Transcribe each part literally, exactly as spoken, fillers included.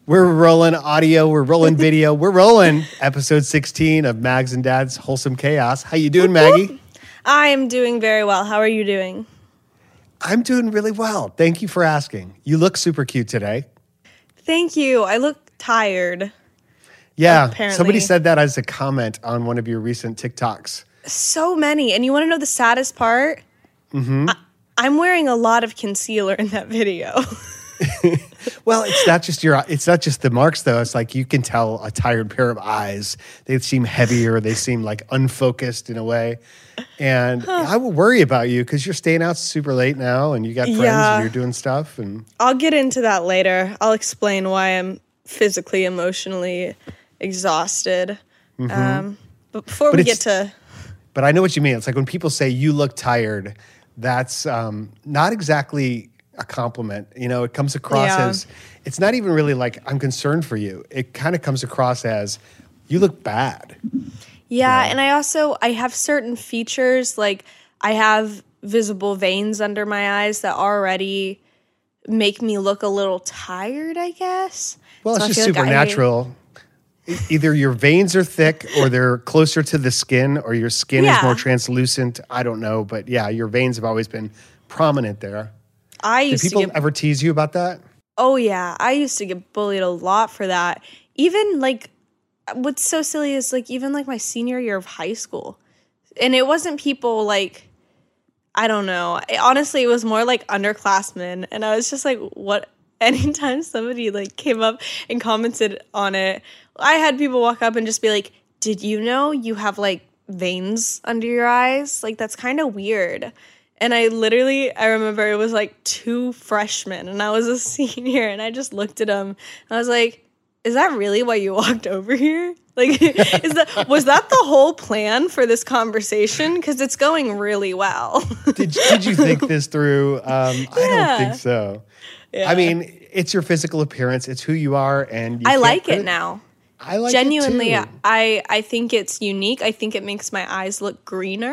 We're rolling audio, we're rolling video, we're rolling episode sixteen of Mags and Dad's Wholesome Chaos. How you doing, Maggie? I am doing very well. How are you doing? I'm doing really well. Thank you for asking. You look super cute today. Thank you. I look tired. Yeah, apparently. Somebody said that as a comment on one of your recent TikToks. So many. And you want to know the saddest part? Mm-hmm. I- I'm wearing a lot of concealer in that video. Well, it's not just your, it's not just the marks though. It's like you can tell a tired pair of eyes. They seem heavier. They seem like unfocused in a way. And huh. I will worry about you because you're staying out super late now, and you got friends yeah. and you're doing stuff. And I'll get into that later. I'll explain why I'm physically, emotionally exhausted. Mm-hmm. Um, but before but we get to, but I know what you mean. It's like when people say you look tired, that's um, not exactly a compliment. You know, it comes across yeah. as, it's not even really like I'm concerned for you. It kind of comes across as you look bad. Yeah, yeah, and I also, I have certain features, like I have visible veins under my eyes that already make me look a little tired, I guess. Well, so it's just supernatural. Like Either your veins are thick or they're closer to the skin, or your skin yeah. is more translucent. I don't know, but yeah, your veins have always been prominent there. I used Did people to get, ever tease you about that? Oh, yeah. I used to get bullied a lot for that. Even, like, what's so silly is, like, even, like, my senior year of high school. And it wasn't people, like, I don't know. It, honestly, it was more, like, underclassmen. And I was just like, what? Anytime somebody, like, came up and commented on it, I had people walk up and just be like, did you know you have, like, veins under your eyes? Like, that's kind of weird. And I literally, I remember it was like two freshmen and I was a senior, and I just looked at them and I was like, is that really why you walked over here? Like, is that, was that the whole plan for this conversation? Because it's going really well. did, did you think this through? Um, yeah. I don't think so. Yeah. I mean, it's your physical appearance. It's who you are. And you I like it it now. I like Genuinely, it too. I, I think it's unique. I think it makes my eyes look greener.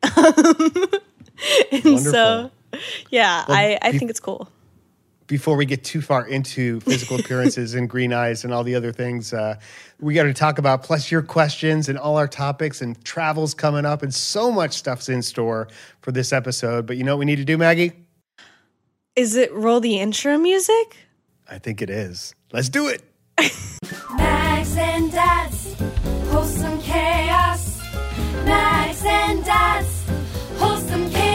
And Wonderful. so, yeah, well, I, I be- think it's cool. Before we get too far into physical appearances and green eyes and all the other things, uh, we got to talk about, plus your questions and all our topics, and travel's coming up, and so much stuff's in store for this episode. But you know what we need to do, Maggie? Is it roll the intro music? I think it is. Let's do it. Mags and Dad's Wholesome Chaos. Mags and Dad's Wholesome Chaos.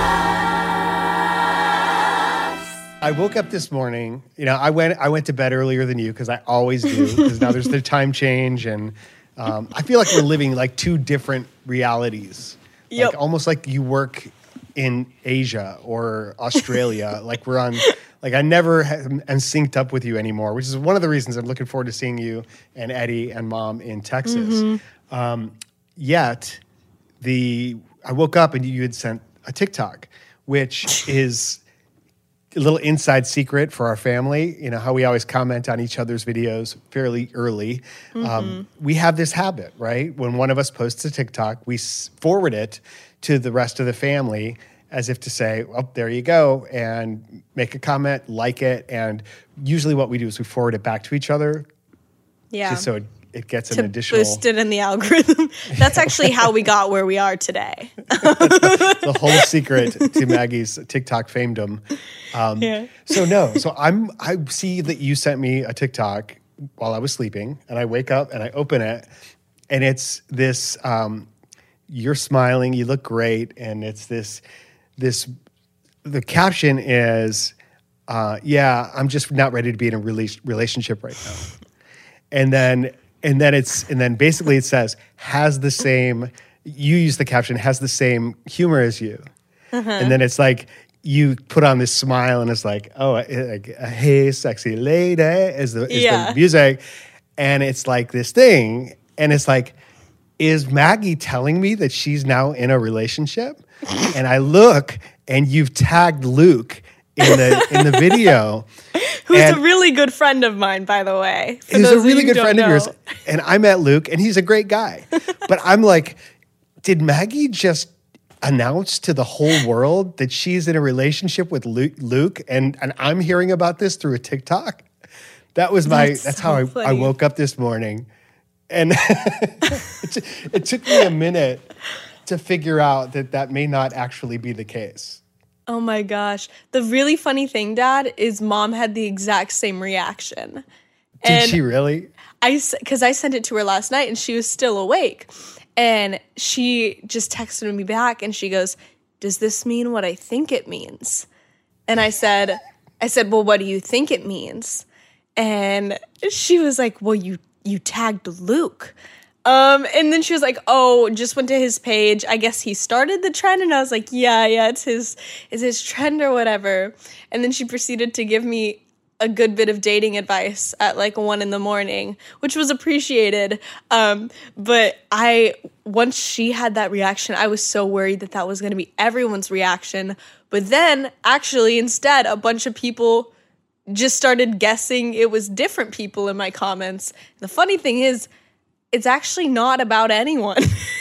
I woke up this morning, you know, I went I went to bed earlier than you, because I always do, because now there's the time change, and um, I feel like we're living like two different realities. Yep. Like almost like you work in Asia or Australia. Like we're on, like I never ha- am synced up with you anymore, which is one of the reasons I'm looking forward to seeing you and Eddie and Mom in Texas. Mm-hmm. Um, yet, the I woke up and you had sent a TikTok, which is a little inside secret for our family. You know how we always comment on each other's videos fairly early. Mm-hmm. Um, we have this habit, right? When one of us posts a TikTok, we s- forward it to the rest of the family as if to say, well, there you go, and make a comment, like it. And usually what we do is we forward it back to each other. Yeah. Just so it, it gets to an additional... boost it in the algorithm. That's actually how we got where we are today. the, the whole secret to Maggie's TikTok famedom. Um, yeah. So no, so I'm I see that you sent me a TikTok while I was sleeping, and I wake up and I open it, and it's this. Um, you're smiling, you look great, and it's this this. The caption is, uh, "Yeah, I'm just not ready to be in a rela- relationship right now," and then and then it's and then basically it says has the same. You use the caption has the same humor as you, uh-huh. and then it's like. You put on this smile and it's like, oh, like, hey, sexy lady is the, is yeah. the music. And it's like this thing. And it's like, is Maggie telling me that she's now in a relationship? And I look and you've tagged Luke in the in the video. Who's and a really good friend of mine, by the way. He's a really good friend know. of yours. And I met Luke and he's a great guy. But I'm like, did Maggie just announce to the whole world that she's in a relationship with Luke, and, and I'm hearing about this through a TikTok? That was my, That's that's, so how I, I funny. woke up this morning. And it, t- it took me a minute to figure out that that may not actually be the case. Oh my gosh. The really funny thing, Dad, is Mom had the exact same reaction. Did And she really? I, because I sent it to her last night and she was still awake. And she just texted me back and she goes, does this mean what I think it means? And I said, I said, well, what do you think it means? And she was like, well, you, you tagged Luke. Um, and then she was like, oh, just went to his page. I guess he started the trend. And I was like, yeah, yeah, it's his, it's his trend or whatever. And then she proceeded to give me a good bit of dating advice at like one in the morning, which was appreciated. Um, but I, once she had that reaction, I was so worried that that was going to be everyone's reaction. But then actually instead, a bunch of people just started guessing it was different people in my comments. The funny thing is, it's actually not about anyone.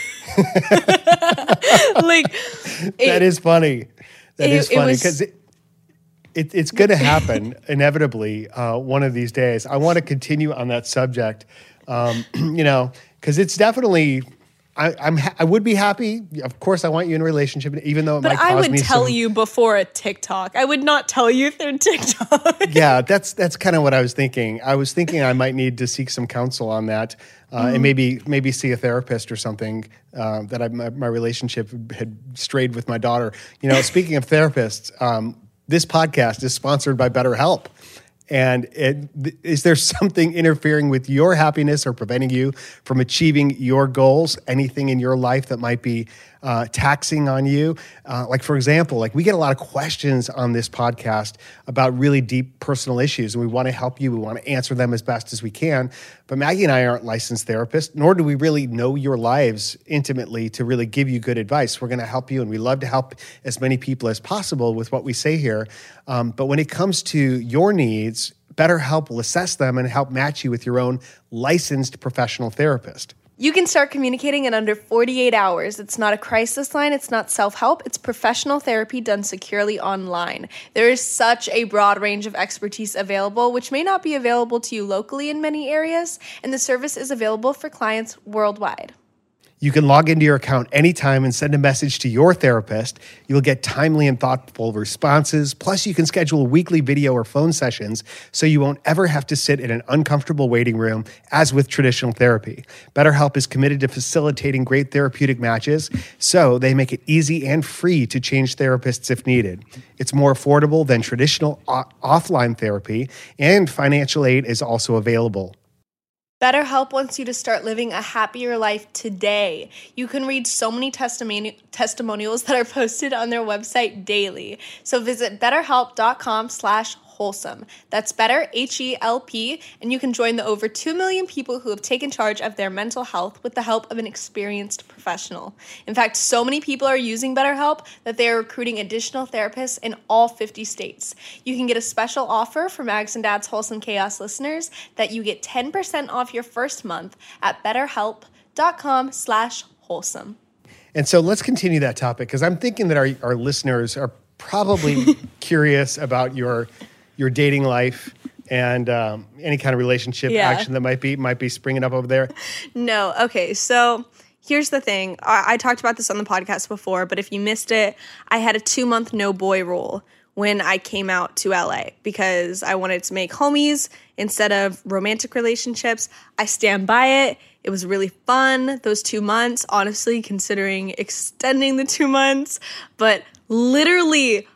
Like it, That is funny. That it- is it funny was- because it, it, it's going to happen inevitably uh, one of these days. I want to continue on that subject, um, you know, because it's definitely. I, I'm ha- I would be happy. Of course, I want you in a relationship, even though it But might I cause would me tell some, you before a TikTok. I would not tell you through TikTok. Yeah, that's that's kind of what I was thinking. I was thinking I might need to seek some counsel on that, uh, and maybe maybe see a therapist or something. Uh, that I, my, my relationship had strayed with my daughter. You know, speaking of therapists, um, this podcast is sponsored by BetterHelp. And it, th- is there something interfering with your happiness or preventing you from achieving your goals? Anything in your life that might be uh, taxing on you? Uh, like, for example, like we get a lot of questions on this podcast about really deep personal issues, and we want to help you. We want to answer them as best as we can. But Maggie and I aren't licensed therapists, nor do we really know your lives intimately to really give you good advice. We're going to help you, and we love to help as many people as possible with what we say here. Um, but when it comes to your needs, BetterHelp will assess them and help match you with your own licensed professional therapist. You can start communicating in under forty-eight hours. It's not a crisis line. It's not self-help. It's professional therapy done securely online. There is such a broad range of expertise available, which may not be available to you locally in many areas, and the service is available for clients worldwide. You can log into your account anytime and send a message to your therapist. You'll get timely and thoughtful responses. Plus, you can schedule weekly video or phone sessions so you won't ever have to sit in an uncomfortable waiting room as with traditional therapy. BetterHelp is committed to facilitating great therapeutic matches, so they make it easy and free to change therapists if needed. It's more affordable than traditional o- offline therapy, and financial aid is also available. BetterHelp wants you to start living a happier life today. You can read so many testimoni- testimonials that are posted on their website daily. So visit betterhelp.com slash wholesome. That's better, H E L P, and you can join the over two million people who have taken charge of their mental health with the help of an experienced professional. In fact, so many people are using BetterHelp that they are recruiting additional therapists in all fifty states. You can get a special offer for Mags and Dad's Wholesome Chaos listeners that you get ten percent off your first month at betterhelp.com slash wholesome. And so let's continue that topic, because I'm thinking that our, our listeners are probably curious about your your dating life and um, any kind of relationship Yeah. action that might be might be springing up over there. No. Okay. So here's the thing. I, I talked about this on the podcast before, but if you missed it, I had a two month no boy rule when I came out to L A because I wanted to make homies instead of romantic relationships. I stand by it. It was really fun, those two months, honestly, considering extending the two months. But literally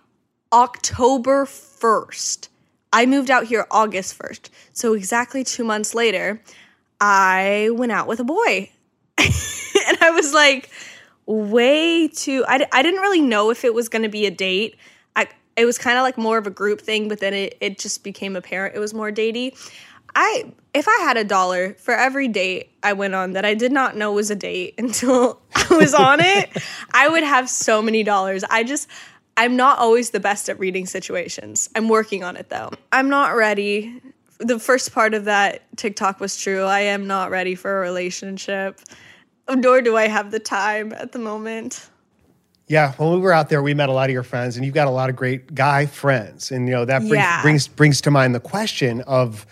October first, I moved out here August first. So exactly two months later, I went out with a boy. And I was like, way too, I, I didn't really know if it was going to be a date. I, it was kind of like more of a group thing, but then it, it just became apparent it was more datey. I, if I had a dollar for every date I went on that I did not know was a date until I was on it, I would have so many dollars. I just, I'm not always the best at reading situations. I'm working on it though. I'm not ready. The first part of that TikTok was true. I am not ready for a relationship, nor do I have the time at the moment. Yeah, when we were out there, we met a lot of your friends, and you've got a lot of great guy friends, and you know that brings Yeah. brings brings to mind the question of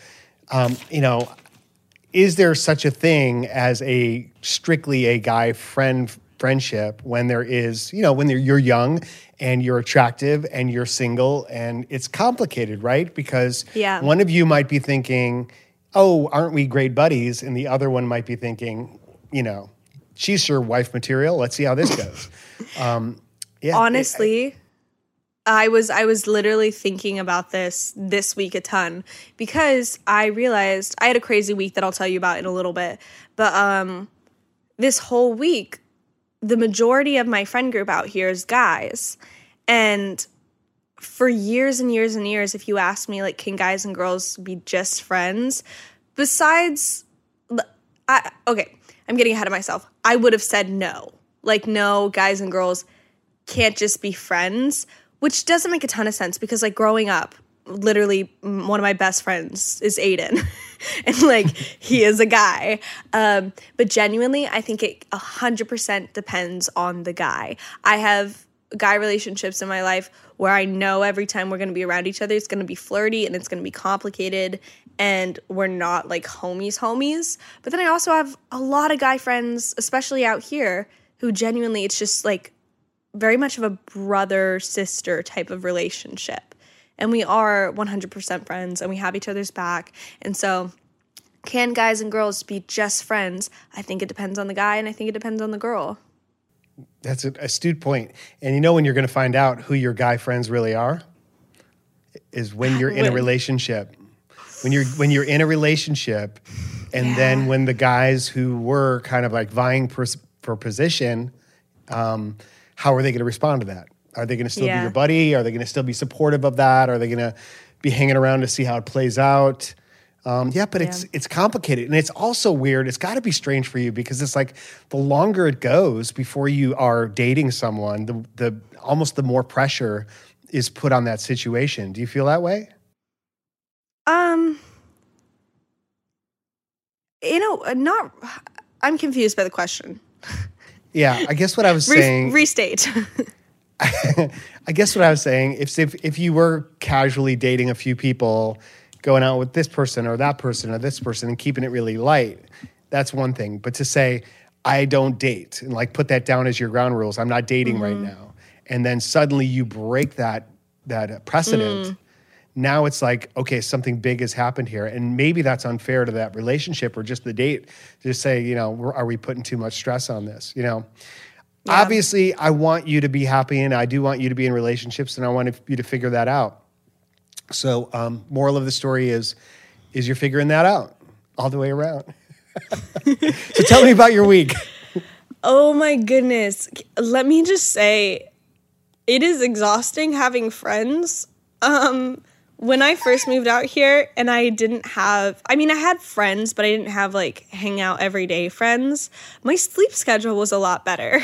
um, you know, is there such a thing as a strictly a guy friend friendship when there is, you know, when you're young and you're attractive and you're single and it's complicated, right? Because Yeah. one of you might be thinking, oh, aren't we great buddies? And the other one might be thinking, you know, she's sure wife material. Let's see how this goes. um, yeah, Honestly, I was I was literally thinking about this this week a ton because I realized I had a crazy week that I'll tell you about in a little bit. But um, this whole week, the majority of my friend group out here is guys. And for years and years and years, if you ask me, like, can guys and girls be just friends? Besides, I, okay, I'm getting ahead of myself. I would have said no. Like, no, guys and girls can't just be friends, which doesn't make a ton of sense because, like, growing up, literally one of my best friends is Aiden. And, like, he is a guy. Um, but genuinely, I think it one hundred percent depends on the guy. I have guy relationships in my life where I know every time we're going to be around each other, it's going to be flirty and it's going to be complicated and we're not, like, homies homies. But then I also have a lot of guy friends, especially out here, who genuinely it's just, like, very much of a brother-sister type of relationship. And we are one hundred percent friends and we have each other's back. And so can guys and girls be just friends? I think it depends on the guy and I think it depends on the girl. That's an astute point. And you know when you're going to find out who your guy friends really are? Is when you're in When? a relationship. When you're when you're in a relationship and Yeah. then when the guys who were kind of like vying for, for position, um, how are they going to respond to that? Are they going to still Yeah. be your buddy? Are they going to still be supportive of that? Are they going to be hanging around to see how it plays out? Um, yeah, but it's Yeah. it's complicated. And it's also weird. It's got to be strange for you because it's like the longer it goes before you are dating someone, the the almost the more pressure is put on that situation. Do you feel that way? Um, you know, not, I'm confused by the question. Yeah, I guess what I was Re- saying. restate. I guess what I was saying, if, if if you were casually dating a few people, going out with this person or that person or this person and keeping it really light, that's one thing. But to say, I don't date and like put that down as your ground rules, I'm not dating right now. And then suddenly you break that that precedent. Mm. Now it's like, okay, something big has happened here. And maybe that's unfair to that relationship or just the date. Just say, you know, we're- are we putting too much stress on this? You know? Yeah. Obviously, I want you to be happy and I do want you to be in relationships and I want you to figure that out. So um, moral of the story is, is you're figuring that out all the way around. So tell me about your week. Oh my goodness. Let me just say, it is exhausting having friends. Um, when I first moved out here and I didn't have, I mean, I had friends, but I didn't have like hang out every day friends. My sleep schedule was a lot better.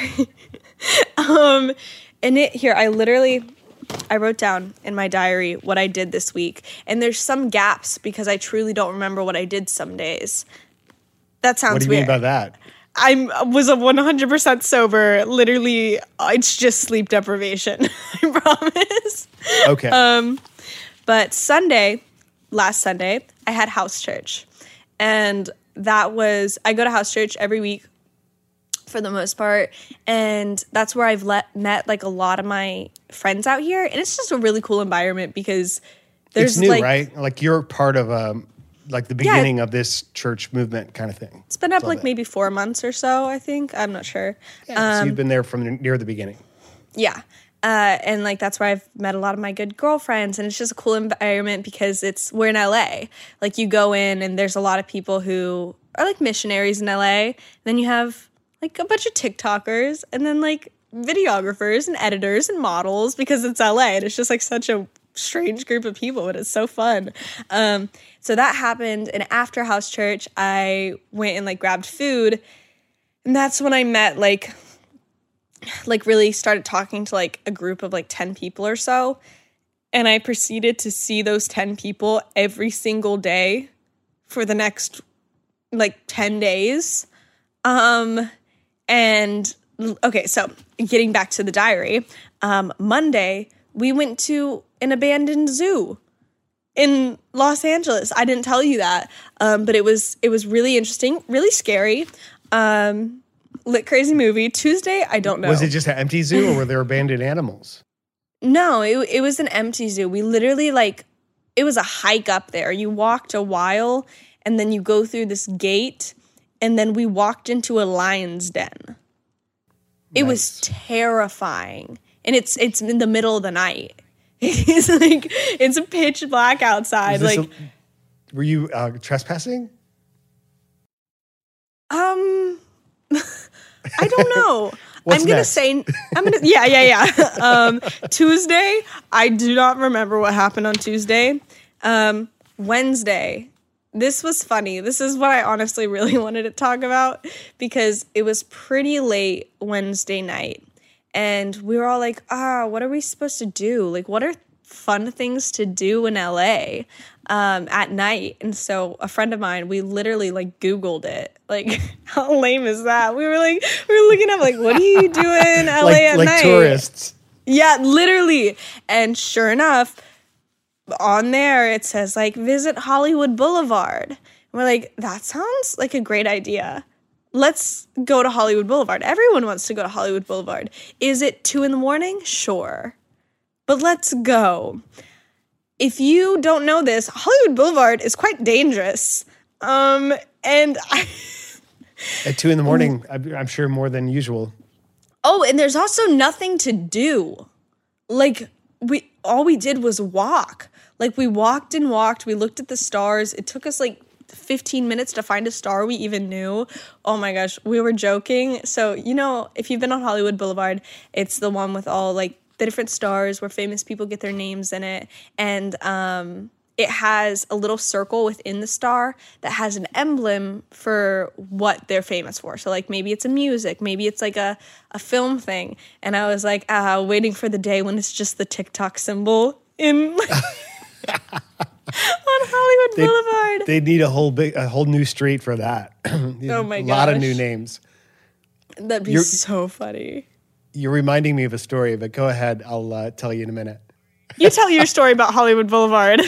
um, and it here, I literally, I wrote down in my diary what I did this week. And there's some gaps because I truly don't remember what I did some days. That sounds What do you weird. mean by that? I was a one hundred percent sober. Literally, it's just sleep deprivation. I promise. Okay. Um, but Sunday, last Sunday, I had house church. And that was, I go to house church every week for the most part. And that's where I've let, met like a lot of my friends out here. And it's just a really cool environment because there's it's new, like, right? Like you're part of um, like the Yeah. beginning of this church movement kind of thing. it's been up Love like it. maybe four months or so, I think. I'm not sure. Yeah, so Um, you've been there from near the beginning. Yeah. Uh, and like that's where I've met a lot of my good girlfriends, and it's just a cool environment because it's we're in L A. Like you go in and there's a lot of people who are like missionaries in L A. And then you have like a bunch of TikTokers and then like videographers and editors and models because it's L A and it's just like such a strange group of people, but it's so fun. Um, so that happened, and after house church, I went and like grabbed food, and that's when I met like. like really started talking to like a group of like ten people or so. And I proceeded to see those ten people every single day for the next like ten days. Um, and okay, so getting back to the diary, um, Monday, we went to an abandoned zoo. in Los Angeles. I didn't tell you that, um, but it was it was really interesting, really scary. Um, lit crazy movie. Tuesday, I don't know. Was it just an empty zoo or were there abandoned animals? No, it it was an empty zoo. We literally like it was a hike up there. You walked a while, and then you go through this gate, and then we walked into a lion's den. It Nice. was terrifying, and it's it's in the middle of the night. It's like it's a pitch black outside. Was this Like, a- were you uh, trespassing? um, I don't know. What's I'm gonna next? say I'm gonna yeah yeah yeah. Um, Tuesday, I do not remember what happened on Tuesday. Um, Wednesday, this was funny. This is what I honestly really wanted to talk about because it was pretty late Wednesday night. And we were all like, ah, what are we supposed to do? Like, what are fun things to do in L A um, at night? And so a friend of mine, we literally like Googled it. Like, how lame is that? We were like, we were looking up like, what do you do in L A like at like night? tourists. Yeah, literally. And sure enough, on there it says like visit Hollywood Boulevard. And we're like, that sounds like a great idea. Let's go to Hollywood Boulevard. Everyone wants to go to Hollywood Boulevard. Is it two in the morning? Sure. But let's go. If you don't know this, Hollywood Boulevard is quite dangerous. Um, and I... At two in the morning, I'm, I'm sure more than usual. Oh, and there's also nothing to do. Like, we all we did was walk. Like, we walked and walked. We looked at the stars. It took us, like, fifteen minutes to find a star we even knew. Oh, my gosh. We were joking. So, you know, if you've been on Hollywood Boulevard, it's the one with all, like, the different stars where famous people get their names in it. And um, it has a little circle within the star that has an emblem for what they're famous for. So, like, maybe it's a music, maybe it's like a, a film thing. And I was like, ah, waiting for the day when it's just the TikTok symbol in on Hollywood They- Boulevard. They need a whole big, a whole new street for that. Oh my A lot of gosh. new names. That'd be You're- so funny. You're reminding me of a story, but go ahead. I'll uh, tell you in a minute. You tell your story about Hollywood Boulevard.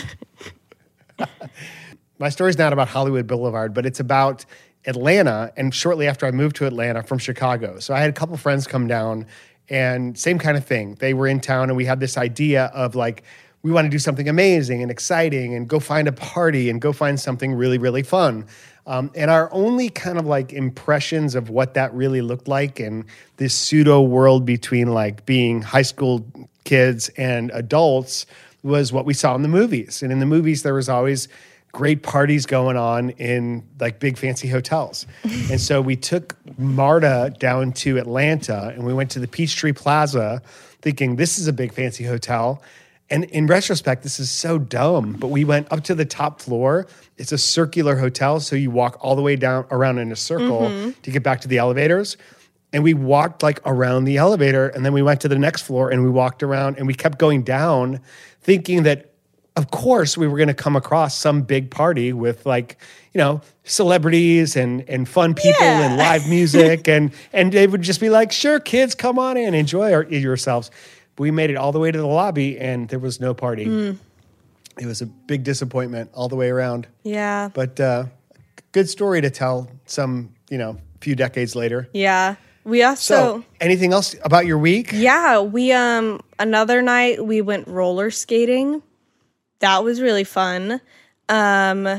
My story's not about Hollywood Boulevard, but it's about Atlanta. And shortly after I moved to Atlanta from Chicago. So I had a couple friends come down and same kind of thing. They were in town and we had this idea of like, we want to do something amazing and exciting and go find a party and go find something really, really fun. Um, and our only kind of like impressions of what that really looked like and this pseudo world between like being high school kids and adults was what we saw in the movies. And in the movies, there was always great parties going on in like big fancy hotels. And so we took Marta down to Atlanta and we went to the Peachtree Plaza thinking this is a big fancy hotel. And in retrospect, this is so dumb, but we went up to the top floor. It's a circular hotel, so you walk all the way down around in a circle Mm-hmm. to get back to the elevators. And we walked like around the elevator, and then we went to the next floor and we walked around and we kept going down thinking that, of course, we were going to come across some big party with like, you know, celebrities and, and fun people Yeah. and live music. and, and they would just be like, sure, kids, come on in, enjoy our, yourselves. We made it all the way to the lobby and there was no party. Mm. It was a big disappointment all the way around. Yeah. But uh, good story to tell some, you know, few decades later. Yeah. We also So, anything else about your week? Yeah, we um another night we went roller skating. That was really fun. Um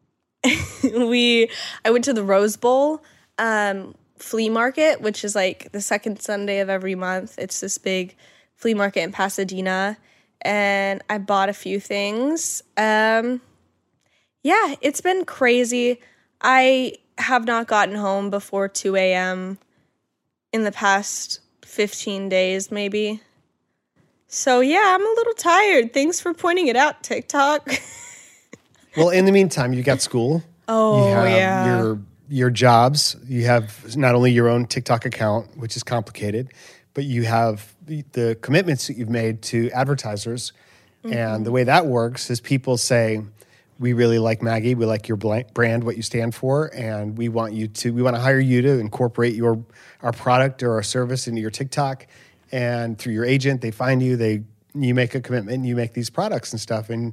we I went to the Rose Bowl um flea market, which is like the second Sunday of every month. It's this big flea market in Pasadena, and I bought a few things. Um yeah, it's been crazy. I have not gotten home before two a.m. in the past fifteen days, maybe. So, yeah, I'm a little tired. Thanks for pointing it out, TikTok. Well, in the meantime, you got school. Oh, you have yeah. your your jobs. You have not only your own TikTok account, which is complicated, but you have the, the commitments that you've made to advertisers. Mm-hmm. And the way that works is people say, we really like Maggie. We like your blank brand, what you stand for, and we want you to. We want to hire you to incorporate your our product or our service into your TikTok. And through your agent, they find you. They you make a commitment. And you make these products and stuff. And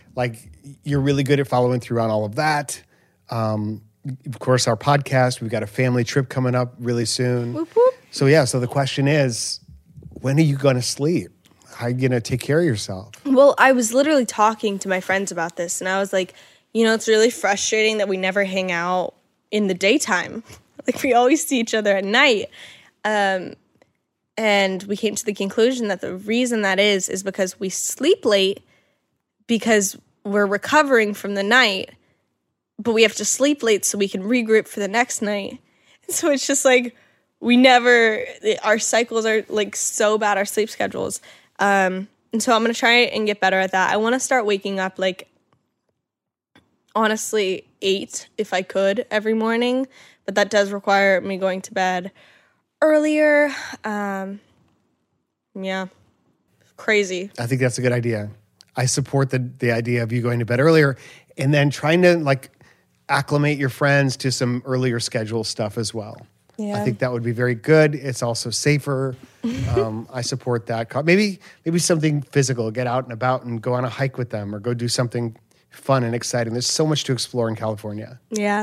like you're really good at following through on all of that. Um, of course, our podcast, we've got a family trip coming up really soon. Whoop, whoop. So yeah, so the question is, when are you going to sleep? How are you going to take care of yourself? Well, I was literally talking to my friends about this, and I was like, you know, it's really frustrating that we never hang out in the daytime. Like, we always see each other at night. Um, and we came to the conclusion that the reason that is, is because we sleep late because we're recovering from the night, but we have to sleep late so we can regroup for the next night. So it's just like, we never, our cycles are like so bad, our sleep schedules. Um, and so I'm going to try and get better at that. I want to start waking up like, honestly, eight if I could every morning, but that does require me going to bed earlier. Um, yeah, crazy. I think that's a good idea. I support the the idea of you going to bed earlier and then trying to like acclimate your friends to some earlier schedule stuff as well. Yeah. I think that would be very good. It's also safer. Um, I support that. Maybe maybe something physical. Get out and about and go on a hike with them or go do something fun and exciting. There's so much to explore in California. Yeah.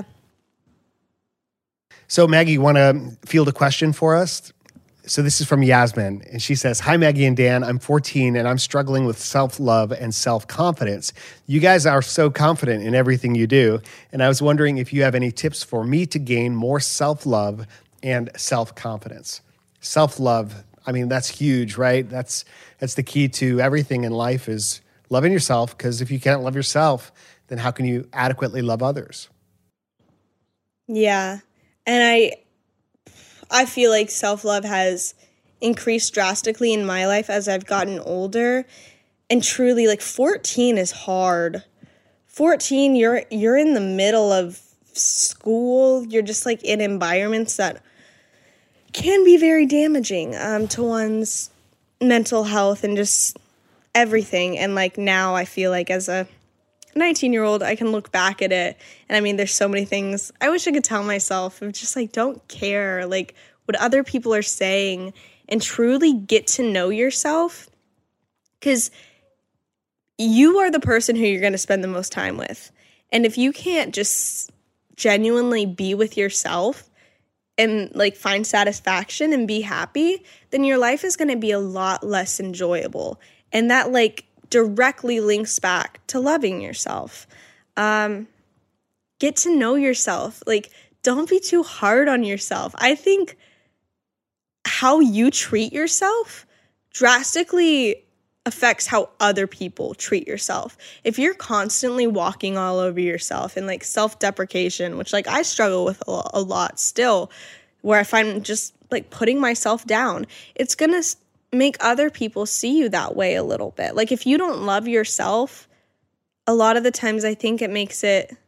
So Maggie, you want to field a question for us? So this is from Yasmin, and she says, "Hi, Maggie and Dan. I'm fourteen, and I'm struggling with self-love and self-confidence. You guys are so confident in everything you do, and I was wondering if you have any tips for me to gain more self-love and self-confidence." Self-love, I mean, that's huge, right? That's that's the key to everything in life is loving yourself, because if you can't love yourself, then how can you adequately love others? Yeah. And I I feel like self-love has increased drastically in my life as I've gotten older. And truly, like, fourteen is hard. fourteen, you're you're in the middle of school. You're just, like, in environments that can be very damaging um, to one's mental health and just everything. And, like, now I feel like as a nineteen-year-old, I can look back at it, and I mean, there's so many things I wish I could tell myself of just, like, don't care, like, what other people are saying, and truly get to know yourself, because you are the person who you're going to spend the most time with, and if you can't just genuinely be with yourself and, like, find satisfaction and be happy, then your life is going to be a lot less enjoyable, and that, like, directly links back to loving yourself. Um, get to know yourself. Like, don't be too hard on yourself. I think how you treat yourself drastically affects how other people treat yourself. If you're constantly walking all over yourself and, like, self-deprecation, which, like, I struggle with a lot still, where I find just, like, putting myself down, it's gonna make other people see you that way a little bit. Like, if you don't love yourself, a lot of the times I think it makes it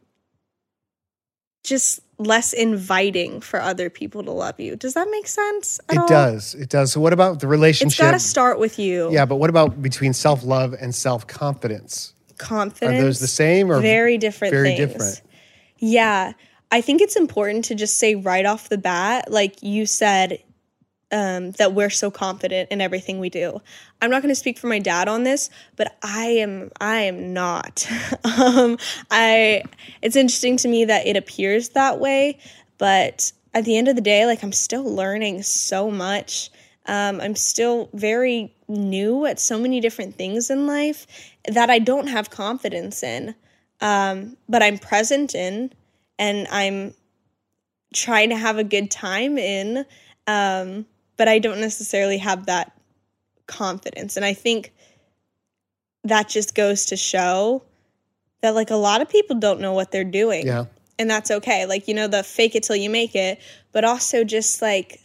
just less inviting for other people to love you. Does that make sense at It all? does. It does. So what about the relationship? It's got to start with you. Yeah, but what about between self-love and self-confidence? Confidence. Are those the same or very different very things? different? Yeah. I think it's important to just say right off the bat, like you said, Um, that we're so confident in everything we do. I'm not going to speak for my dad on this, but I am I am not. um, I it's interesting to me that it appears that way, but at the end of the day, like, I'm still learning so much. Um, I'm still very new at so many different things in life that I don't have confidence in, um, but I'm present in, and I'm trying to have a good time in. Um, but I don't necessarily have that confidence. And I think that just goes to show that, like, a lot of people don't know what they're doing. Yeah. And that's okay. Like, you know, the fake it till you make it, but also just, like,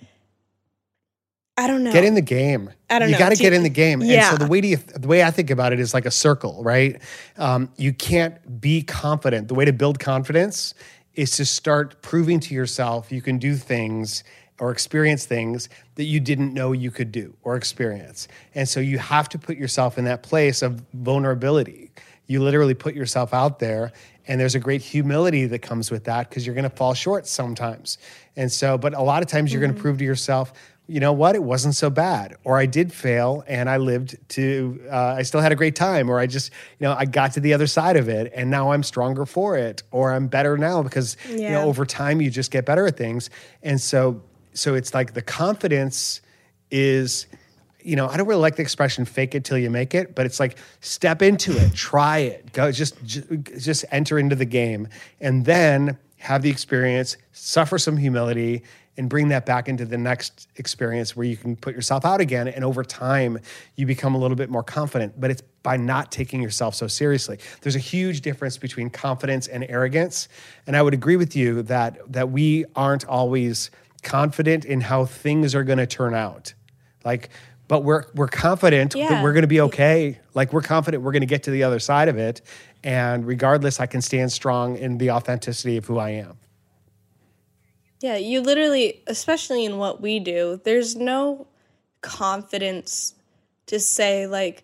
I don't know. Get in the game. I don't you know. got to Do get you- in the game. Yeah. And so the way, to you, the way I think about it is like a circle, right? Um, you can't be confident. The way to build confidence is to start proving to yourself you can do things or experience things that you didn't know you could do or experience. And so you have to put yourself in that place of vulnerability. You literally put yourself out there, and there's a great humility that comes with that, because you're going to fall short sometimes. And so, but a lot of times you're Mm-hmm. going to prove to yourself, you know what, it wasn't so bad. Or I did fail and I lived to, uh, I still had a great time. Or I just, you know, I got to the other side of it and now I'm stronger for it. Or I'm better now because, Yeah. you know, over time you just get better at things. And so, so it's like the confidence is, you know, I don't really like the expression fake it till you make it, but it's like step into it, try it, go just, just, just enter into the game and then have the experience, suffer some humility, and bring that back into the next experience where you can put yourself out again. And over time, you become a little bit more confident, but it's by not taking yourself so seriously. There's a huge difference between confidence and arrogance. And I would agree with you that, that we aren't always confident in how things are going to turn out. Like, but we're, we're confident Yeah. that we're going to be okay. Like we're confident we're going to get to the other side of it. And regardless, I can stand strong in the authenticity of who I am. Yeah, you literally, especially in what we do, there's no confidence to say, like,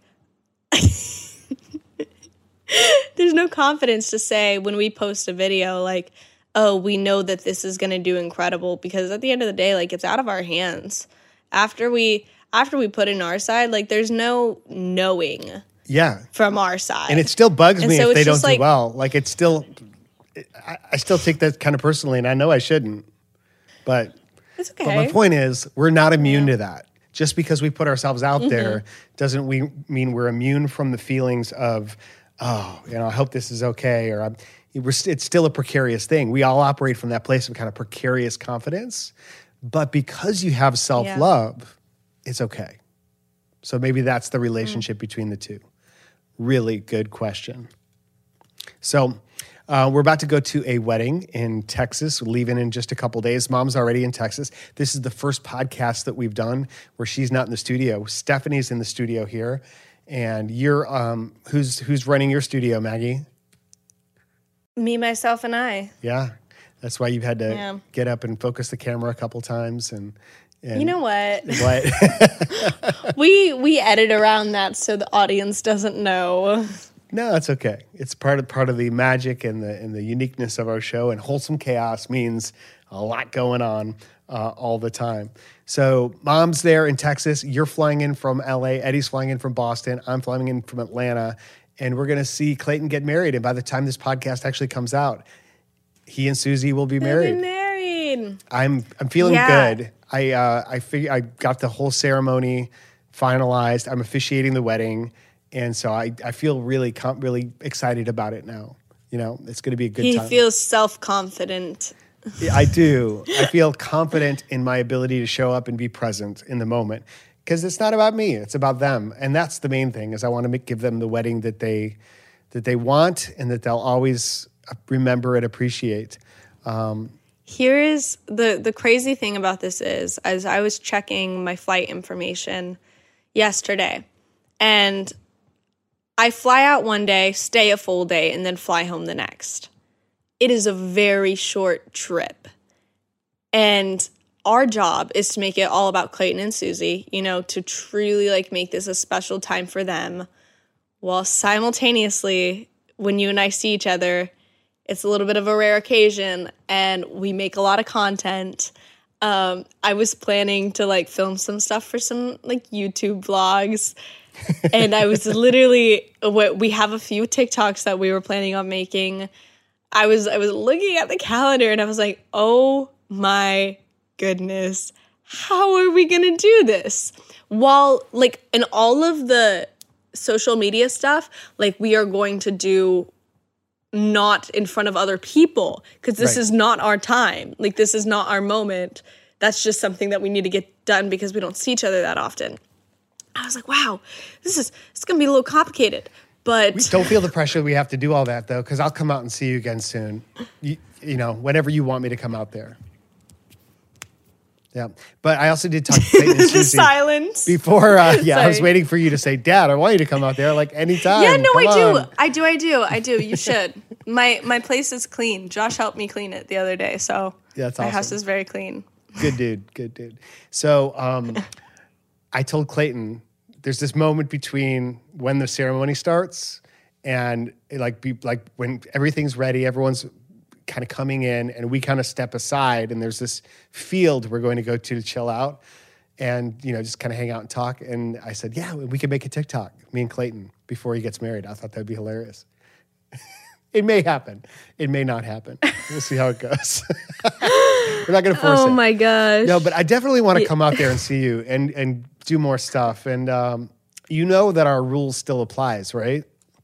there's no confidence to say when we post a video, like, oh, we know that this is going to do incredible, because at the end of the day, like, it's out of our hands. After we, after we put in our side, like, there's no knowing Yeah. from our side. And it still bugs And me so if they it's don't just do like- well. Like it's still, I, I still take that kind of personally, and I know I shouldn't. But, It's but okay. my point is, we're not immune to that. Just because we put ourselves out Mm-hmm. there doesn't we mean we're immune from the feelings of, oh, you know, I hope this is okay, or I'm, we're, it's still a precarious thing. We all operate from that place of kind of precarious confidence. But because you have self-love, it's okay. So maybe that's the relationship mm. between the two. Really good question. So uh, we're about to go to a wedding in Texas. We're leaving in just a couple days. Mom's already in Texas. This is the first podcast that we've done where she's not in the studio. Stephanie's in the studio here. And you're, um, who's who's running your studio, Maggie? Me, myself, and I. Yeah. That's why you've had to Yeah. get up and focus the camera a couple times. And, and You know what? What? we we edit around that so the audience doesn't know. No, it's okay. It's part of part of the magic and the and the uniqueness of our show. And wholesome chaos means a lot going on uh, all the time. So Mom's there in Texas. You're flying in from L A. Eddie's flying in from Boston. I'm flying in from Atlanta. And we're going to see Clayton get married. And by the time this podcast actually comes out, he and Susie will be They'll married. be married. I'm I'm feeling Yeah. good. I uh, I fig- I got the whole ceremony finalized. I'm officiating the wedding, and so I, I feel really com- really excited about it now. You know, it's going to be a good He time. feels self-confident. Yeah, I do. I feel confident in my ability to show up and be present in the moment, because it's not about me; it's about them, and that's the main thing. Is I want to make, give them the wedding that they that they want and that they'll always remember and appreciate. Um, Here is the the crazy thing about this is, as I was checking my flight information yesterday, and I fly out one day, stay a full day, and then fly home the next. It is a very short trip. And our job is to make it all about Clayton and Susie, you know, to truly like make this a special time for them, while simultaneously, when you and I see each other, it's a little bit of a rare occasion, and we make a lot of content. Um, I was planning to like film some stuff for some like YouTube vlogs, and I was literally, we have a few TikToks that we were planning on making. I was I was looking at the calendar and I was like, oh my goodness, how are we gonna do this? While like in all of the social media stuff, like we are going to do not in front of other people, because this Right. is not our time. Like this is not our moment. That's just something that we need to get done because we don't see each other that often. I was like, wow, this is it's gonna be a little complicated. But Don't feel the pressure we have to do all that, though, because I'll come out and see you again soon. You, you know, whenever you want me to come out there. Yeah. But I also did talk to Clayton and the Susie silence. before. Uh, yeah, I was Sorry. waiting for you to say, Dad, I want you to come out there like anytime. Yeah, no, Come I do. on." I do, I do, I do. You should. my my place is clean. Josh helped me clean it the other day, so Yeah, that's my house awesome. is very clean. Good dude. Good dude. So um, I told Clayton, there's this moment between when the ceremony starts and it, like be like when everything's ready, everyone's kind of coming in, and we kind of step aside, and there's this field we're going to go to to chill out. and, you know, just kind of hang out and talk. And I said, yeah, we could make a TikTok, me and Clayton, before he gets married. I thought that'd be hilarious. It may happen. It may not happen. We'll see how it goes. We're not going to force oh it. Oh my gosh. No, but I definitely want to come out there and see you and, and do more stuff. And um, you know that our rule still applies, right?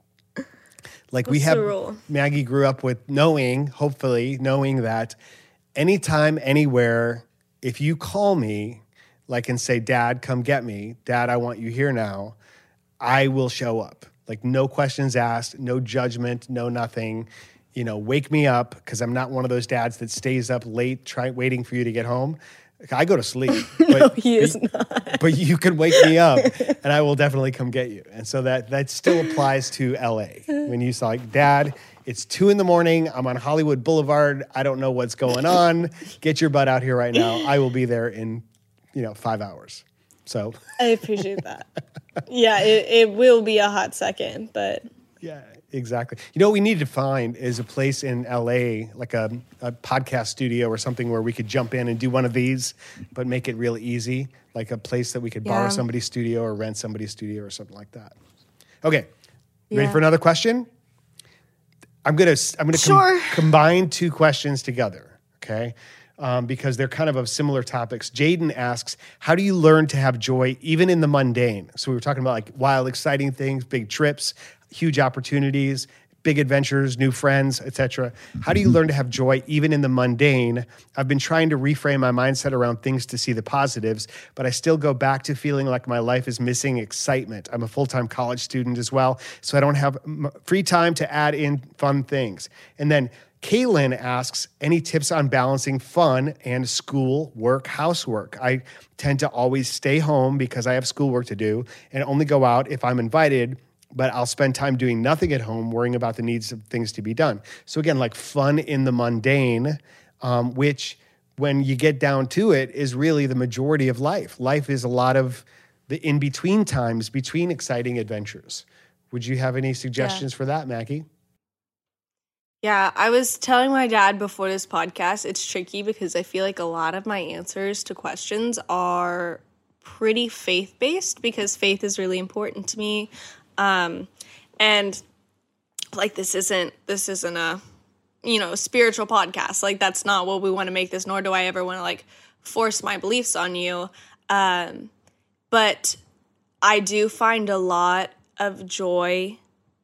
Like What's we have, the rule? Maggie grew up with knowing, hopefully, knowing that anytime, anywhere, if you call me, like, and say, Dad, come get me. Dad, I want you here now. I will show up. Like, no questions asked, no judgment, no nothing. You know, wake me up, because I'm not one of those dads that stays up late try, waiting for you to get home. I go to sleep. But, no, he is not. But you can wake me up, and I will definitely come get you. And so that that still applies to L A. When you say, like, Dad, it's two in the morning. I'm on Hollywood Boulevard. I don't know what's going on. Get your butt out here right now. I will be there in, you know, five hours. So I appreciate that. Yeah, it, it will be a hot second, but yeah, exactly. You know what we need to find is a place in L A, like a, a podcast studio or something where we could jump in and do one of these, but make it real easy, like a place that we could borrow Yeah. somebody's studio or rent somebody's studio or something like that. Okay, you ready Yeah. for another question? I'm gonna I'm gonna com- Sure. combine two questions together, okay? Um, because they're kind of of similar topics. Jaden asks, how do you learn to have joy even in the mundane? So we were talking about like wild, exciting things, big trips, huge opportunities, big adventures, new friends, et cetera. How do you learn to have joy even in the mundane? I've been trying to reframe my mindset around things to see the positives, but I still go back to feeling like my life is missing excitement. I'm a full-time college student as well, so I don't have m- free time to add in fun things. And then Kaylin asks, any tips on balancing fun and school, work, housework? I tend to always stay home because I have schoolwork to do and only go out if I'm invited, but I'll spend time doing nothing at home, worrying about the needs of things to be done. So again, like fun in the mundane, um, which when you get down to it is really the majority of life. Life is a lot of the in-between times between exciting adventures. Would you have any suggestions Yeah. for that, Maggie? yeah, I was telling my dad before this podcast, it's tricky because I feel like a lot of my answers to questions are pretty faith-based because faith is really important to me. Um, and like, this isn't, this isn't a, you know, spiritual podcast. Like, that's not what we want to make this, nor do I ever want to like force my beliefs on you. Um, but I do find a lot of joy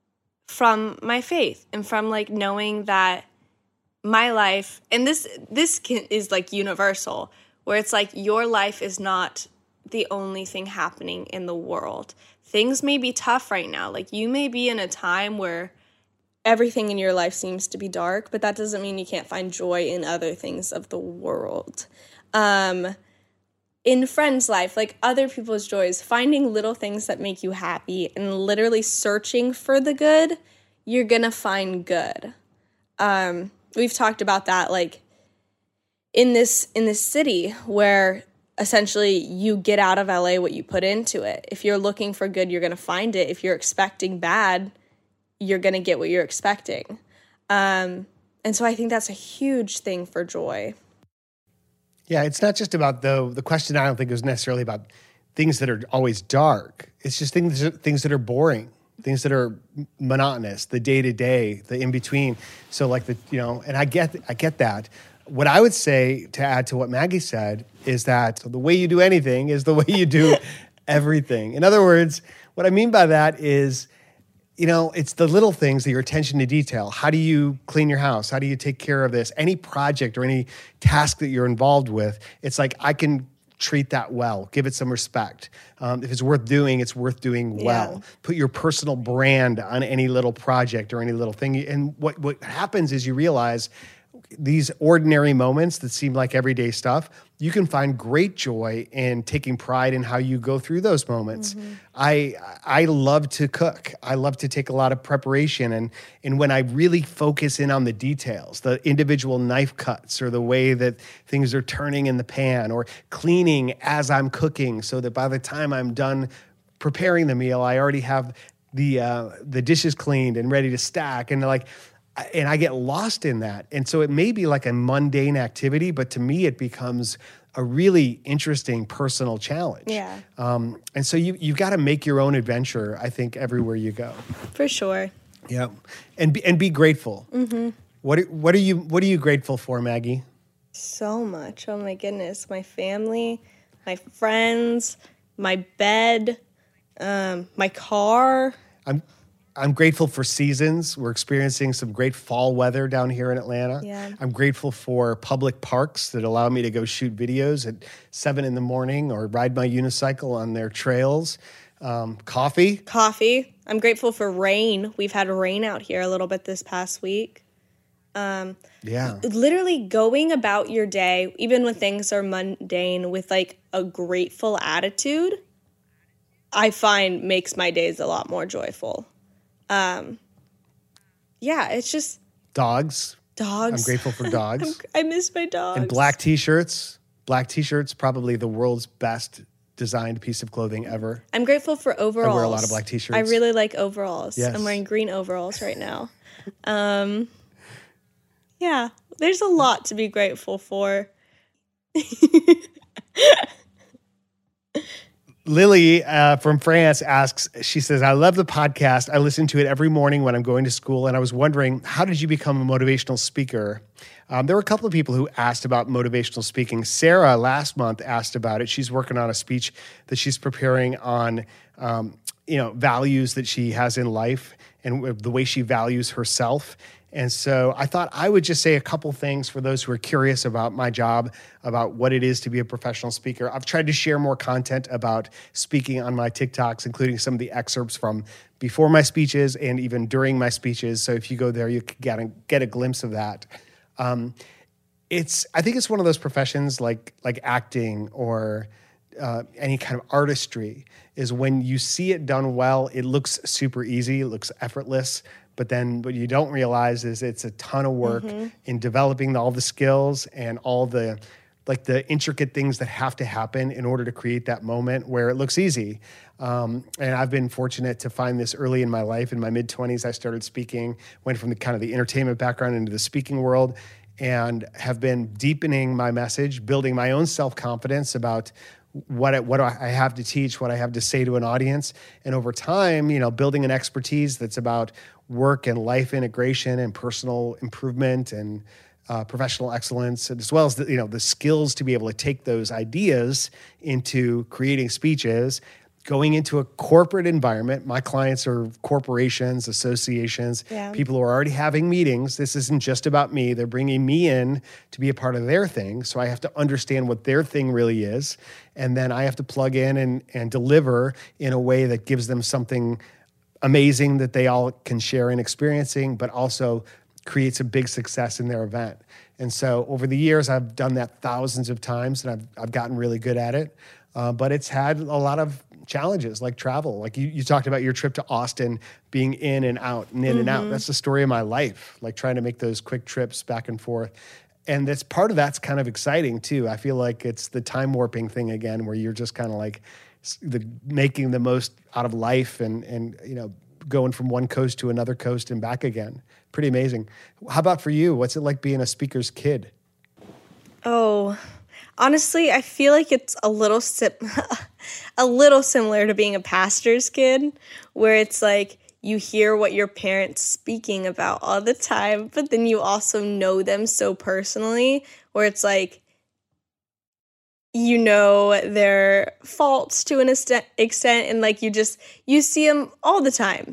from my faith and from like knowing that my life, and this, this can, is like universal, where it's like your life is not the only thing happening in the world. Things may be tough right now. Like, you may be in a time where everything in your life seems to be dark, but that doesn't mean you can't find joy in other things of the world. Um, in friends' life, like other people's joys, finding little things that make you happy and literally searching for the good, you're gonna find good. Um, we've talked about that, like in this in this city where essentially you get out of L A what you put into it. If you're looking for good, you're going to find it. If you're expecting bad, you're going to get what you're expecting. Um, and so I think that's a huge thing for joy. Yeah, it's not just about the the question. I don't think is necessarily about things that are always dark. It's just things things that are boring, things that are monotonous, the day to day, the in between. So like the you know, and I get I get that. What I would say to add to what Maggie said is that the way you do anything is the way you do everything. In other words, what I mean by that is, you know, it's the little things, that your attention to detail. How do you clean your house? How do you take care of this? Any project or any task that you're involved with, it's like I can treat that well, give it some respect. Um, if it's worth doing, it's worth doing well. Yeah. Put your personal brand on any little project or any little thing. And what, what happens is you realize these ordinary moments that seem like everyday stuff, you can find great joy in taking pride in how you go through those moments. Mm-hmm. I I love to cook. I love to take a lot of preparation. And, and when I really focus in on the details, the individual knife cuts or the way that things are turning in the pan or cleaning as I'm cooking so that by the time I'm done preparing the meal, I already have the uh, the dishes cleaned and ready to stack. And like, and I get lost in that. And so it may be like a mundane activity, but to me it becomes a really interesting personal challenge. Yeah. Um, and so you you've got to make your own adventure, I think, everywhere you go. For sure. Yeah. And be, and be grateful. Mm-hmm. What what are you what are you grateful for, Maggie? So much. Oh my goodness. My family, my friends, my bed, um, my car. I'm I'm grateful for seasons. We're experiencing some great fall weather down here in Atlanta. Yeah. I'm grateful for public parks that allow me to go shoot videos at seven in the morning or ride my unicycle on their trails. Um, coffee. Coffee. I'm grateful for rain. We've had rain out here a little bit this past week. Um, Yeah. Literally going about your day, even when things are mundane, with like a grateful attitude, I find makes my days a lot more joyful. Um, yeah, it's just Dogs. dogs. I'm grateful for dogs. I miss my dogs. And black t-shirts. Black t-shirts, probably the world's best designed piece of clothing ever. I'm grateful for overalls. I wear a lot of black t-shirts. I really like overalls. Yes. I'm wearing green overalls right now. Um, yeah, there's a lot to be grateful for. Lily uh, from France asks, she says, I love the podcast. I listen to it every morning when I'm going to school. And I was wondering, how did you become a motivational speaker? Um, there were a couple of people who asked about motivational speaking. Sarah last month asked about it. She's working on a speech that she's preparing on, um, you know, values that she has in life and the way she values herself. And so I thought I would just say a couple things for those who are curious about my job, about what it is to be a professional speaker. I've tried to share more content about speaking on my TikToks, including some of the excerpts from before my speeches and even during my speeches. So if you go there, you can get a, get a glimpse of that. Um, it's I think it's one of those professions like like acting or uh, any kind of artistry is when you see it done well, it looks super easy, it looks effortless. But then what you don't realize is it's a ton of work mm-hmm. in developing all the skills and all the like the intricate things that have to happen in order to create that moment where it looks easy. Um, and I've been fortunate to find this early in my life. In my mid-twenties, I started speaking, went from the kind of the entertainment background into the speaking world, and have been deepening my message, building my own self-confidence about what I, what I have to teach, what I have to say to an audience. And over time, you know, building an expertise that's about work and life integration and personal improvement and uh, professional excellence, as well as the, you know, the skills to be able to take those ideas into creating speeches, going into a corporate environment. My clients are corporations, associations, yeah. people who are already having meetings. This isn't just about me. They're bringing me in to be a part of their thing. So I have to understand what their thing really is. And then I have to plug in and, and deliver in a way that gives them something amazing that they all can share in experiencing, but also creates a big success in their event. And so over the years, I've done that thousands of times, and I've I've gotten really good at it. Uh, but it's had a lot of challenges, like travel. Like you, you talked about your trip to Austin being in and out and in mm-hmm. and out. That's the story of my life, like trying to make those quick trips back and forth. And that's part of that's kind of exciting too. I feel like it's the time warping thing again, where you're just kind of like the making the most out of life and, and, you know, going from one coast to another coast and back again. Pretty amazing. How about for you? What's it like being a speaker's kid? Oh, honestly, I feel like it's a little sim- a little similar to being a pastor's kid, where it's like you hear what your parents speaking about all the time, but then you also know them so personally, where it's like, you know their faults to an extent, and like you just you see them all the time.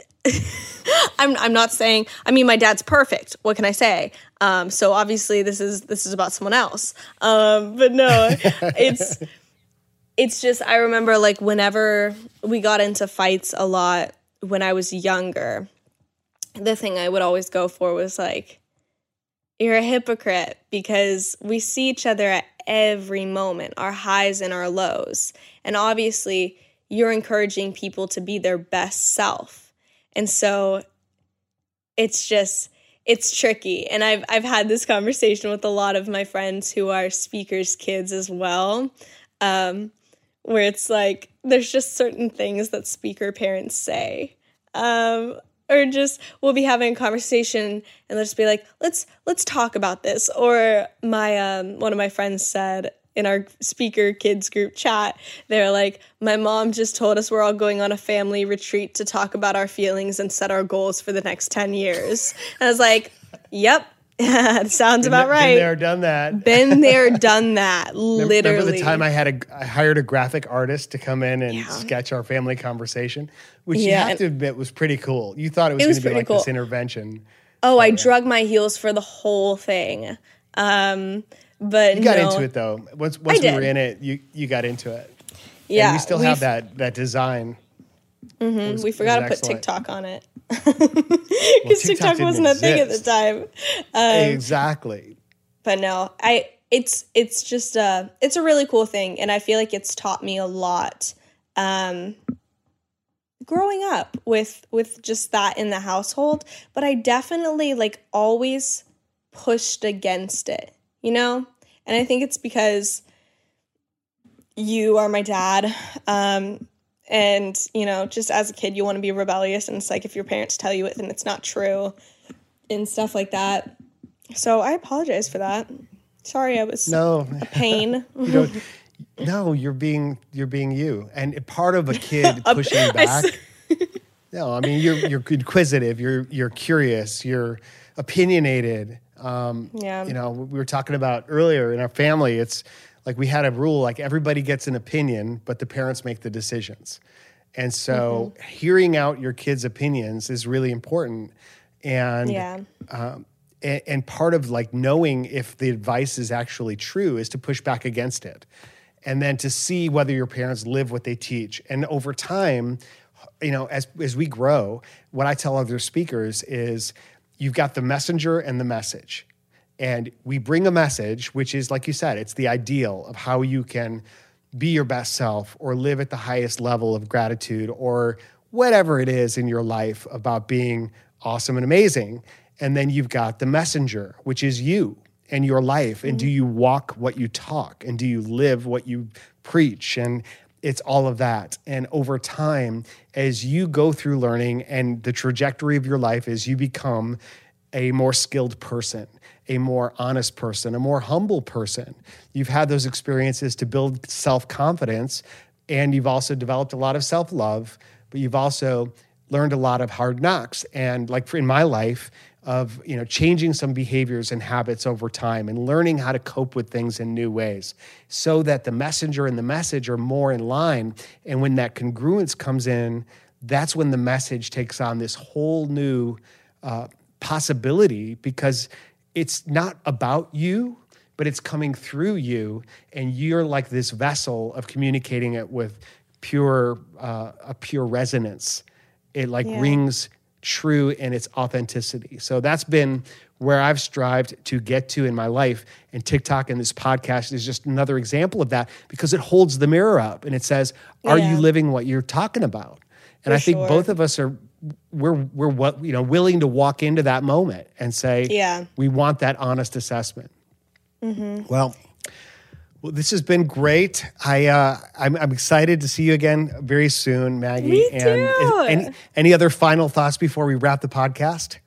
I'm I'm not saying. I mean, my dad's perfect. What can I say? Um, so obviously, this is this is about someone else. Um, but no, it's it's just I remember like whenever we got into fights a lot when I was younger, the thing I would always go for was like, you're a hypocrite, because we see each other at every moment, our highs and our lows. And obviously, you're encouraging people to be their best self. And so it's just, it's tricky. And I've I've had this conversation with a lot of my friends who are speakers' kids as well, um, where it's like, there's just certain things that speaker parents say. Um Or just we'll be having a conversation and they'll just be like, let's let's talk about this. Or my um, one of my friends said, in our speaker kids group chat. They're like, my mom just told us we're all going on a family retreat to talk about our feelings and set our goals for the next ten years. And I was like, yep. Sounds been, about right. Been there, done that. Been there, done that. Literally. Remember the time I had a I hired a graphic artist to come in and Yeah. sketch our family conversation, which Yeah, you have and- to admit was pretty cool. You thought it was, It was going to be pretty like cool. this intervention. Oh, I drug my heels for the whole thing. Um, but You got no. into it though. Once once I we did. were in it, you you got into it. Yeah, and we still we've- have that that design. Mm, was- we forgot to was put excellent. TikTok on it because TikTok didn't wasn't a thing at the exist. time. Um, Exactly. but no, I it's it's just a it's a really cool thing, and I feel like it's taught me a lot. Um, growing up with with just that in the household, but I definitely like always pushed against it, you know? And I think it's because you are my dad. Um, and, you know, just as a kid, you want to be rebellious. And it's like if your parents tell you it, then it's not true and stuff like that. So I apologize for that. Sorry, I was No. a pain. You don't, no, you're being you're being you, and part of a kid A- pushing I back. s- No, I mean you're you're inquisitive, you're you're curious, you're opinionated. Um, Yeah. You know, we were talking about earlier in our family. It's like we had a rule: like everybody gets an opinion, but the parents make the decisions. And so, Mm-hmm. hearing out your kids' opinions is really important. And Yeah. um, and, and part of like knowing if the advice is actually true is to push back against it, and then to see whether your parents live what they teach. And over time, you know, as as we grow, what I tell other speakers is, you've got the messenger and the message, and we bring a message, which is like you said, it's the ideal of how you can be your best self or live at the highest level of gratitude or whatever it is in your life about being awesome and amazing. And then you've got the messenger, which is you and your life. And do you walk what you talk? And do you live what you preach? And it's all of that. And over time, as you go through learning and the trajectory of your life is you become a more skilled person, a more honest person, a more humble person. You've had those experiences to build self-confidence, and you've also developed a lot of self-love, but you've also learned a lot of hard knocks. And like for in my life, of you know changing some behaviors and habits over time and learning how to cope with things in new ways so that the messenger and the message are more in line. And when that congruence comes in, that's when the message takes on this whole new uh, possibility, because it's not about you, but it's coming through you, and you're like this vessel of communicating it with pure uh, a pure resonance. It like Yeah. rings true in its authenticity. So that's been where I've strived to get to in my life. And TikTok and this podcast is just another example of that, because it holds the mirror up and it says, are Yeah. you living what you're talking about? And For I think sure. both of us are, we're, we're what, you know, willing to walk into that moment and say, Yeah. we want that honest assessment. Well, well, this has been great. I uh, I'm, I'm excited to see you again very soon, Maggie. Me And too. is- any any other final thoughts before we wrap the podcast?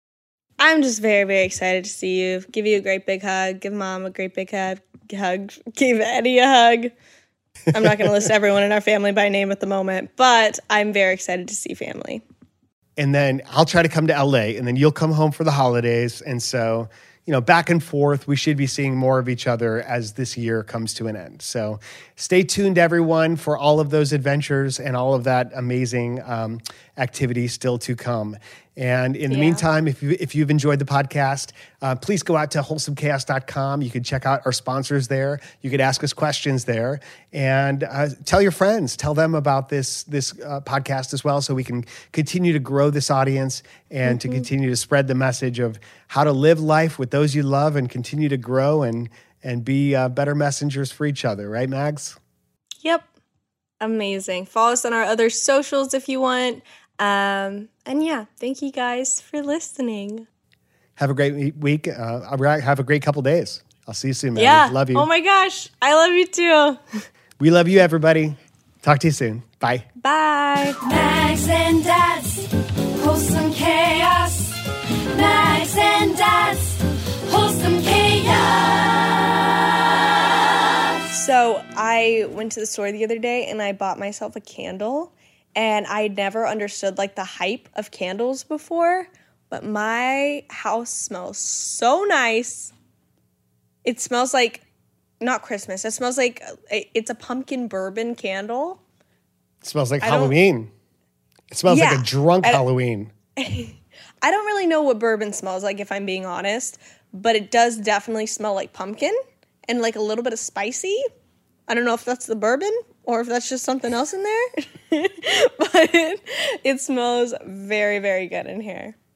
I'm just very, very excited to see you. Give you a great big hug. Give Mom a great big hug. hug. Give Eddie a hug. I'm not going to list everyone in our family by name at the moment, but I'm very excited to see family. And then I'll try to come to L A, and then you'll come home for the holidays. And so, you know, back and forth, we should be seeing more of each other as this year comes to an end. So stay tuned, everyone, for all of those adventures and all of that amazing um, activity still to come. And in the Yeah. meantime, if, you, if you've enjoyed the podcast, uh, please go out to wholesome chaos dot com. You can check out our sponsors there. You could ask us questions there, and uh, tell your friends, tell them about this, this uh, podcast as well, so we can continue to grow this audience and to continue to spread the message of how to live life with those you love and continue to grow and, and be uh, better messengers for each other. Right, Mags? Yep. Amazing. Follow us on our other socials if you want. Um, and yeah, thank you guys for listening. Have a great week. Uh, have a great couple days. I'll see you soon, Maggie. Yeah. Love you. Oh my gosh. I love you too. We love you, everybody. Talk to you soon. Bye. Bye. Mags and Dads, wholesome chaos. Mags and Dads, wholesome chaos. So I went to the store the other day and I bought myself a candle, and I never understood like the hype of candles before, but my house smells so nice. It smells like, not Christmas, it smells like, it's a pumpkin bourbon candle. It smells like I don't- Halloween. It smells Yeah. like a drunk I don't- Halloween. I don't really know what bourbon smells like, if I'm being honest, but it does definitely smell like pumpkin and like a little bit of spicy. I don't know if that's the bourbon or if that's just something else in there, but it smells very, very good in here.